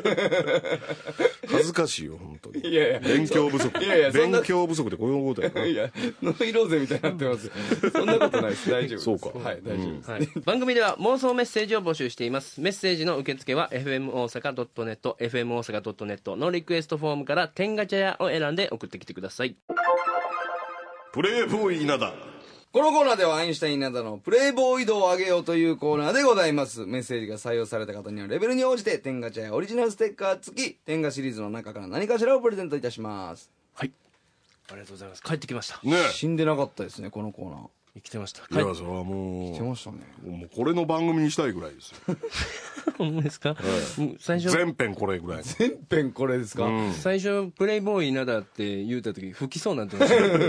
恥ずかしいよ本当に。 いやいや勉強不足。 いやいやそんな勉強不足でこういうことやな。 いやノイローゼみたいになってますよ。そんなことないです。大丈夫です。 そうかはい大丈夫です。 はい、番組では妄想メッセージを募集しています。メッセージの受付は FM 大阪 .net FM 大阪 .net のリクエストフォームから天ガチャヤを選んで送ってきてください。 プレイボーイ稲田。 このコーナーではアインシュタインなどのプレイボーイ度を上げようというコーナーでございます。メッセージが採用された方にはレベルに応じて天ガチャやオリジナルステッカー付き天ガシリーズの中から何かしらをプレゼントいたします。 はい、ありがとうございます。帰ってきました。 ね死んでなかったですねこのコーナー。 生きてました。 え。いやそれはも来ましたね。 うこれの番組にしたいぐらいですよ。 ほんまですか。もう最初全編これぐらい。 全編これですか。 最初プレイボーイ灘って言うた時吹きそうになってま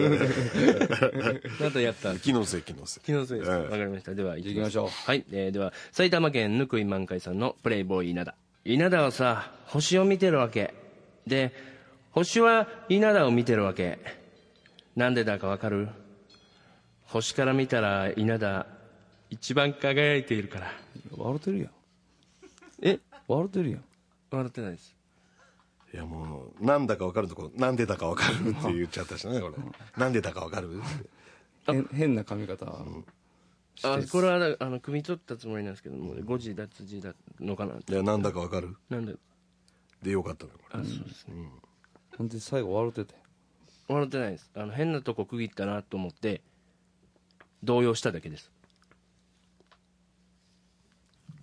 したまたやった。 気のせい気のせい。 気のせいです。わかりました。では行行きましょう。 はい、では埼玉県ぬくい満開さんのプレイボーイ稲田。稲田はさ星を見てるわけで、星は稲田を見てるわけ。なんでだかわかる？星から見たら稲田一番輝いているから。 笑ってるやん。 え、 笑ってるやん。 笑ってないです。 いやもうなんだかわかるとこなんでだかわかるって言っちゃったしねこれ。なんでだかわかる。 変な髪型。 これは汲み取ったつもりなんですけども、誤字脱字だのかな。 いやなんだかわかるなんで。 でよかったねこれ。 そうですね。 ほんで最後笑ってて。 笑ってないです。変なとこ区切ったなと思って動揺しただけです。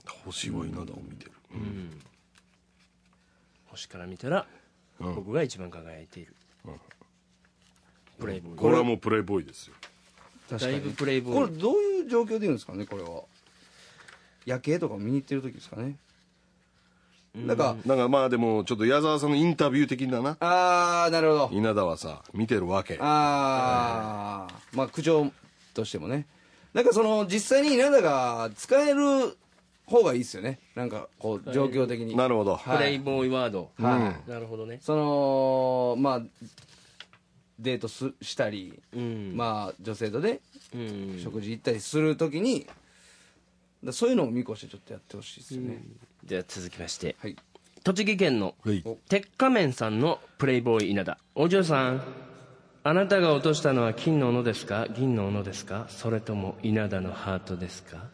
星は稲田を見てる、 星から見たら、僕が一番輝いている、プレイボーイ。 これはもうプレイボーイですよ。 だいぶプレイボーイ。 これどういう状況で言うんですかね、これは。夜景とか見に行ってる時ですかね。なんかまあでもちょっと矢沢さんのインタビュー的だな。 なるほど。 稲田はさ見てるわけ。 まあ口調としてもね。なんかその実際に稲田が使える方がいいですよね。なんかこう状況的に。 なるほど。 プレイボーイワード。 はい。 なるほどね。 そのまあデートしたり、まあ女性とね、食事行ったりするときに、そういうのを見越してちょっとやってほしいですよね。 じゃあ続きまして、 はい、 栃木県のはい鉄仮面さんのプレイボーイ稲田。お嬢さん、あなたが落としたのは金の斧ですか、銀の斧ですか、それとも稲田のハートですか。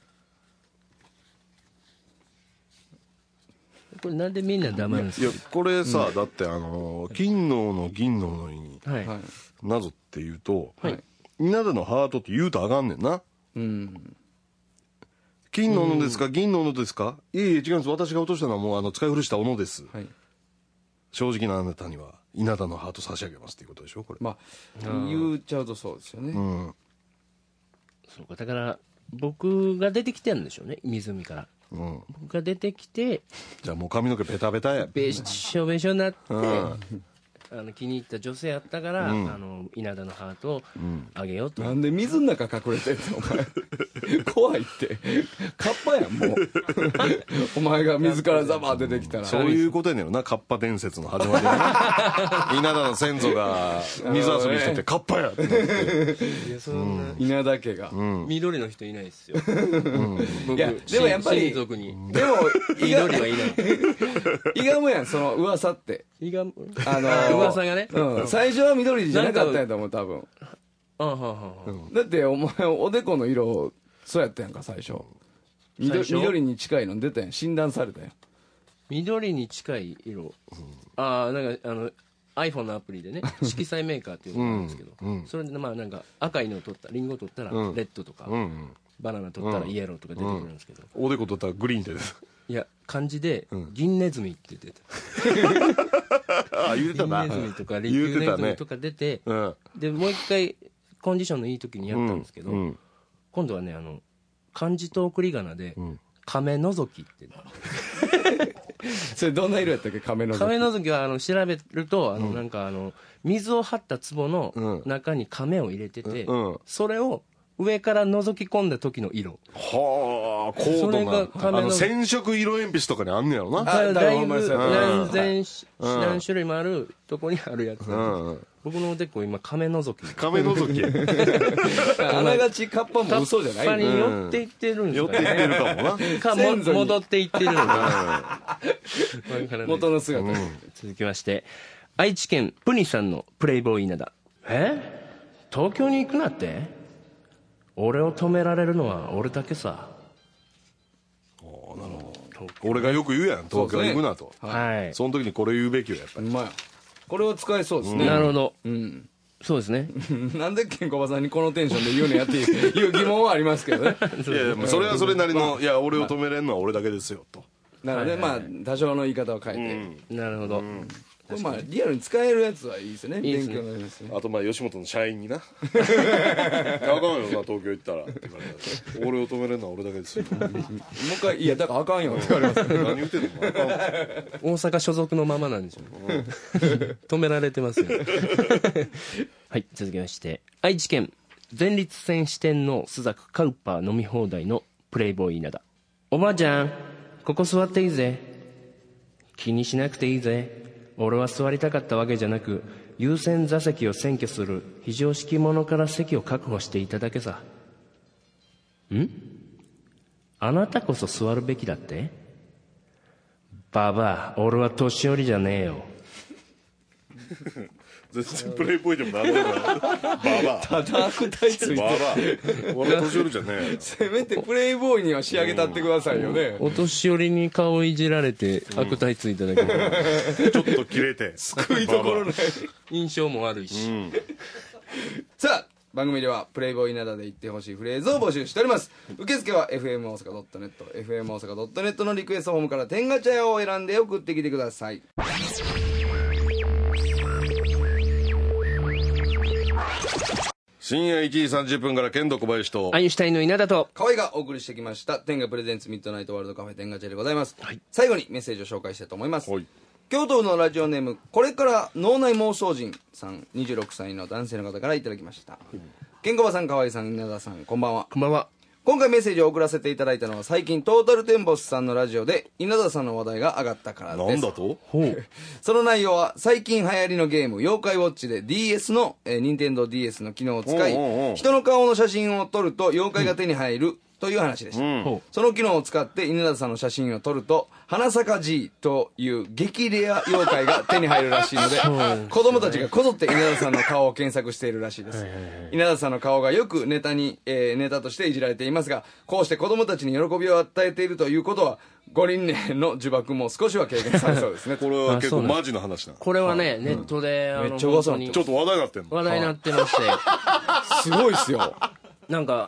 これなんでみんな黙るんですか。 いやこれさ、だって金の斧銀の斧にはい、 なぞって言うと、 はい、 稲田のハートって言うとあかんねんな。金の斧ですか、銀の斧ですか。いえいえ違うんです、私が落としたのはもう使い古した斧です、正直なあなたには稲田のハート差し上げますっていうことでしょこれ。 まあ言っちゃうとそうですよね。 そうか、だから僕が出てきてるんでしょうね、湖から。僕が出てきて、 じゃあもう髪の毛ベタベタや。 べしょべしょになって、気に入った女性やったから、稲田のハートをあげようと。 なんで水の中隠れてんのお前。怖いって。カッパやんもう。お前が水からザバー出てきたら。 そういうことやねんよな、カッパ伝説の始まりがね。稲田の先祖が水遊びしててカッパやってなって。 いや、そんな稲田家が。 緑の人いないですよ。僕、 いやでもやっぱり親族にでも緑はいない。 いがむやんその噂って。 噂がね、 最初は緑じゃなかったんやと思う多分。だってお前おでこの色そうやったやんか最初。緑に近いの出たやん、診断されたやん。 緑に近い色、なんかiPhone のアプリでね、色彩メーカーっていうのがあるんですけど、それでまあなんか赤いのを取ったリンゴを取ったらレッドとか、バナナ取ったらイエローとか出てくるんですけど、 おでこ取ったらグリーンってです。 いや漢字で銀ネズミって出てた。言うてたな。 銀ネズミとかリキューネズミとか出て、でもう一回コンディションのいい時にやったんですけど、今度はね漢字と送り仮名で亀のぞきってそれどんな色やったっけ、亀のぞき。 亀のぞきは調べるとなんか水を張った壺の中に亀を入れてて、それを上から覗き込んだ時の色。 はあ、高度な染色色鉛筆とかにあんねやろな。 だいぶ何種類もあるとこにあるやつ。僕のおでこ今亀のぞき。 亀のぞき。 あながちカッパも嘘じゃない。 カッパに寄っていってるんですかね。 寄っていってるかもな。 か戻っていってるのか。 元の姿。 続きまして愛知県プニさんのプレイボーイ稲田。東京に行くなって。俺を止められるのは俺だけさ。 俺がよく言うやん、東京行くなと。 はい。 その時にこれ言うべきよやっぱり。 これは使えそうですね。 なるほど。そうですね。 なんでケンコバさんにこのテンションで言うのやっていう疑問はありますけどね。 いやそれはそれなりの、いや俺を止めれるのは俺だけですよと。 なのでまあ多少の言い方を変えて。なるほど。 これまあリアルに使えるやつはいいですね。勉強になりますね。 あとまあ吉本の社員にな。あかんよな東京行ったらって言われたら。俺を止めれるのは俺だけですよ。もう一回いやだからあかんよって言われます。 何言ってんの。あかん。 大阪所属のままなんでしょう。止められてますよ。はい、続きまして愛知県前立腺支店の朱雀カウパー飲み放題のプレイボーイ稲田。おばあちゃんここ座っていいぜ。気にしなくていいぜ。俺は座りたかったわけじゃなく優先座席を占拠する非常識者から席を確保していただけさ。あなたこそ座るべきだって。ババア俺は年寄りじゃねえよ。 全然プレイボーイでもなんでもない。ババアただ悪態ついて。 ババア俺は年寄りじゃねえよ。 せめてプレイボーイには仕上げたってくださいよね。 お年寄りに顔いじられて悪態ついただけでちょっとキレて救いどころない。 印象も悪いし。 さあ番組ではプレイボーイ稲田で言ってほしいフレーズを募集しております。受付は FM 大阪 .net、FM 大阪 .net のリクエストフォームから天ガチャを選んで送ってきてください。 深夜1時30分から剣道小林とアインシュタインの稲田と河合がお送りしてきました天ガプレゼンツミッドナイトワールドカフェ天ガチャでございます、最後にメッセージを紹介したいと思います。 はい京都府のラジオネームこれから脳内妄想人さん、26歳の男性の方からいただきました。ケンコバさん、河合さん、稲田さん、こんばんは。 こんばんは。 今回メッセージを送らせていただいたのは最近トータルテンボスさんのラジオで稲田さんの話題が上がったからです。 なんだとその内容は最近流行りのゲーム妖怪ウォッチで DS の、任天堂 DS の機能を使い、人の顔の写真を撮ると妖怪が手に入る、という話でした、その機能を使って稲田さんの写真を撮ると花坂 G という激レア妖怪が手に入るらしいので子供たちがこぞって稲田さんの顔を検索しているらしいです、稲田さんの顔がよくネタとしていじられていますが、こうして子供たちに喜びを与えているということは五輪年の呪縛も少しは軽減されそうですね。 これは結構マジな話な。 これはね、ネットで、 めっちゃ噂にちょっと話題になってんの。 話題になってまして、 すごいっすよ。 なんか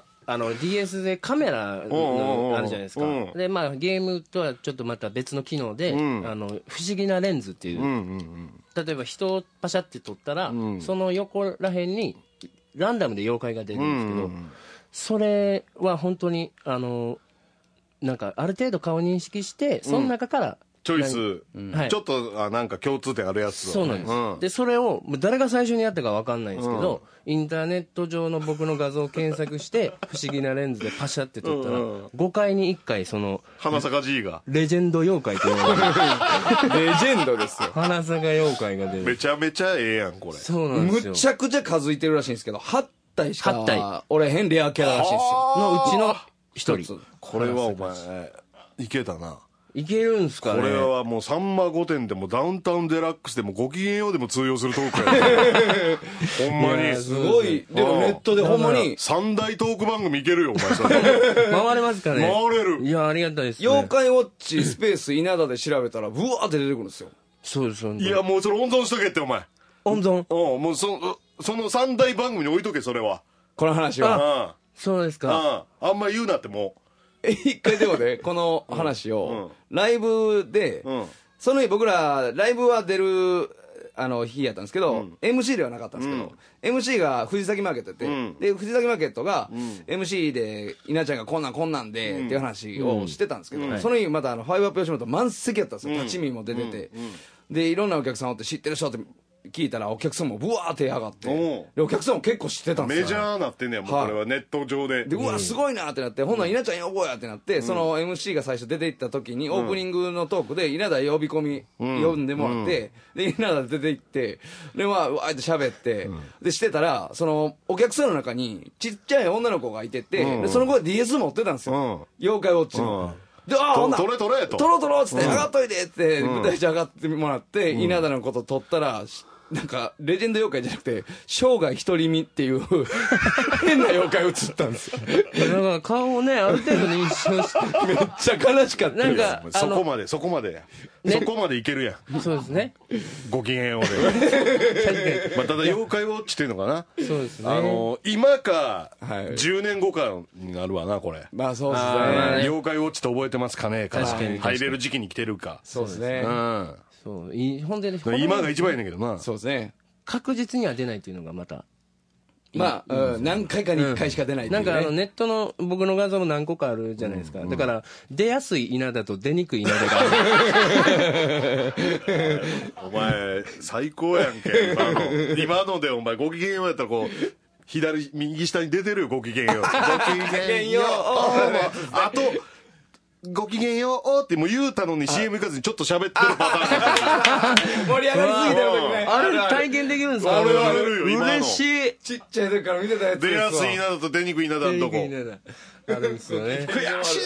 DS でカメラのあるじゃないですか。でまあゲームとはちょっとまた別の機能で、不思議なレンズっていう、例えば人をパシャって撮ったら、その横らへんにランダムで妖怪が出るんですけど、それは本当になんかある程度顔認識してその中からチョイス、 はい、 ちょっとなんか共通点あるやつ、 そうなんです、でそれを誰が最初にやったか分かんないんですけど、インターネット上の僕の画像を検索して不思議なレンズでパシャって撮ったら、5回に1回その花坂 G がレジェンド妖怪というのがレジェンドですよ。 花坂妖怪が出る。 めちゃめちゃええやんこれ。 そうなんですよ。 むちゃくちゃ数いてるらしいんですけど8体しか 8体俺変レアキャラらしいですよ。 のうちの1人。 これはお前いけたな。 いけるんすかね。 これはもうさんま御殿でもダウンタウンデラックスでもごきげんようでも通用するトークやほんまにすごい。でもネットでほんまに三大トーク番組いけるよお前それ回れますかね。 回れる。 いやありがたいですね。 妖怪ウォッチスペース稲田で調べたらブワーって出てくるんですよ。 そうです。 いやもうそれ温存しとけってお前。 温存。 もうその三大番組に置いとけそれは。 この話は。 そうですか。 あんま言うなってもう。 一回でもねこの話をライブで、その日僕らライブは出る日やったんですけど、MC ではなかったんですけど、MC が藤崎マーケットやって、で藤崎マーケットが MC で稲ちゃんがこんなんでっていう話をしてたんですけど、その日またファイブアップ吉本満席やったんですよ。立ち見も出てて、でいろんなお客さんおって知ってる人って聞いたらお客さんもブワーって上がって、でお客さんも結構知ってたんですよ。 メジャーなってんねやもうこれはネット上で。 でうわすごいなってなって、ほんなら稲ちゃん呼ぼうやってなって、その MC が最初出ていった時にオープニングのトークで稲田呼び込み呼んでもらって、で稲田出て行ってでまあわーって喋って、でしてたらそのお客さんの中にちっちゃい女の子がいてて、でその子が DS 持ってたんですよ、妖怪ウォッチの。でほんなら取れと撮ろうっつって、上がっといてって舞台上上がってもらって、稲田のこと撮ったらなんかレジェンド妖怪じゃなくて生涯独り身っていう変な妖怪映ったんですよ。 だから顔をねある程度認証してめっちゃ悲しかった。 なんかそこまでそこまでいけるやん。 そうですね。 ご機嫌ようでまあただ妖怪ウォッチっていうのかな。 そうですね。 今か10年後かになるわなこれ。 まあそうですね。 妖怪ウォッチって覚えてますかね。 確かに入れる時期に来てるか。 そうですね。 そう本当に今が一番やねんけどな。 そうですね。 確実には出ないっていうのがまたまあ何回かに1回しか出ないっていうね。 なんかネットの僕の画像も何個かあるじゃないですか。だから出やすい稲田と出にくい稲田がある。 お前最高やんけ。今のでお前ご機嫌ようやったらこう右下に出てるよご機嫌よう。ご機嫌よう。あとご機嫌ようってもう言うたのに CM 行かずにちょっと喋ってるパターン盛り上がりすぎてる時ね。 あれ体験できるんですか。 あれあるよ今の。 嬉しい。 ちっちゃい時から見てたやつですわ。 出やすい稲田と出にくい稲田のとこ。 あるんですよね。 悔しい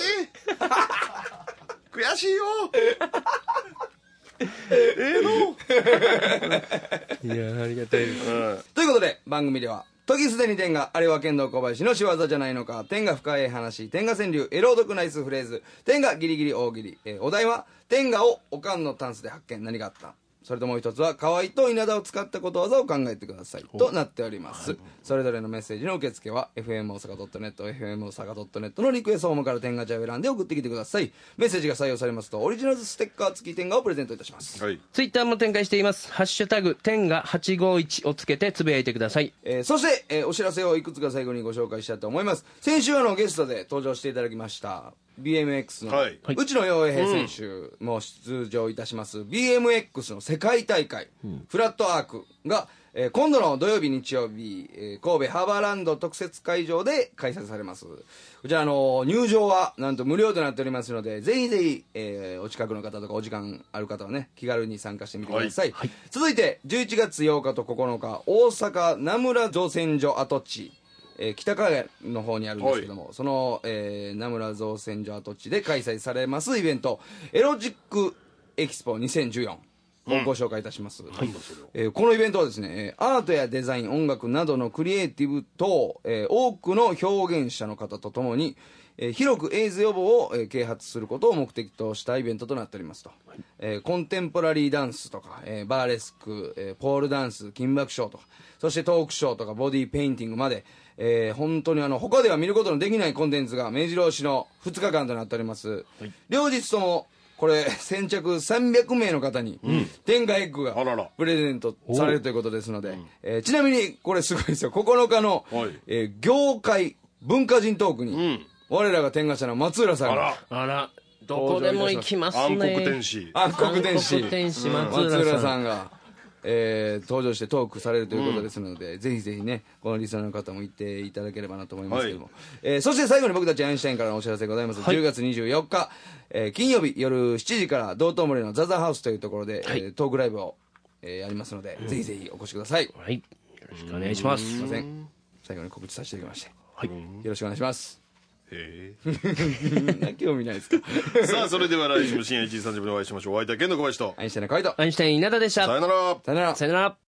悔しいよいやありがたいです。 ということで番組では時すでに天があれは剣道小林の仕業じゃないのか、天が深い話、天が川柳、エロードクナイスフレーズ、天がギリギリ大喜利、お題は天がをおかんのタンスで発見、何があった。 それともう一つは河合と稲田を使ったことわざを考えてくださいとなっております、それぞれのメッセージの受付は FM 大阪 .net、FM 大阪 .net のリクエストホームから天ガチャを選んで送ってきてください。メッセージが採用されますとオリジナルステッカー付き天ガをプレゼントいたします。 はい。 ツイッターも展開しています。ハッシュタグ天が851をつけてつぶやいてください。 そして、お知らせをいくつか最後にご紹介したいと思います。先週ゲストで登場していただきました BMX の、 はい内野洋平選手も出場いたします、BMX の世界大会、フラットアークが、今度の土曜日日曜日、神戸ハーバーランド特設会場で開催されます。こちら入場はなんと無料となっておりますので、ぜひぜひ、お近くの方とかお時間ある方はね気軽に参加してみてください、続いて11月8日と9日大阪名村造船所跡地、北川の方にあるんですけども、その、名村造船所跡地で開催されますイベントエロジックエキスポ2014をご紹介いたします、このイベントはですねアートやデザイン音楽などのクリエイティブと、多くの表現者の方とともに、広くエイズ予防を、啓発することを目的としたイベントとなっておりますと、コンテンポラリーダンスとか、バーレスク、ポールダンス金箔ショーとか、そしてトークショーとかボディーペインティングまで、本当に他では見ることのできないコンテンツが目白押しの2日間となっております、両日ともこれ先着300名の方に天下エッグがあららプレゼントされるということですので、ちなみにこれすごいですよ、9日の、業界文化人トークに、我らが天下者の松浦さんがあら、どこでも行きますね。 暗黒天使暗黒天使暗黒天使松松浦浦さん。 さんが、登場してトークされるということですので、ぜひぜひねこのリスナーの方も行っていただければなと思いますけども、そして最後に僕たちアインシュタインからのお知らせがございます、10月24日、金曜日夜7時から道頓堀のザザハウスというところで、トークライブを、やりますので、ぜひぜひお越しください。 はい。よろしくお願いします。 すいません、最後に告知させていただきまして、 はい。 よろしくお願いします。 へ興味ないですか。 え。さあ、それでは来週深夜1時30分でお会いしましょう。お相手は健の小林と。 アインシュタインのカイト、 アインシュタイン稲田でした。 さよなら。 さよなら。 さよなら。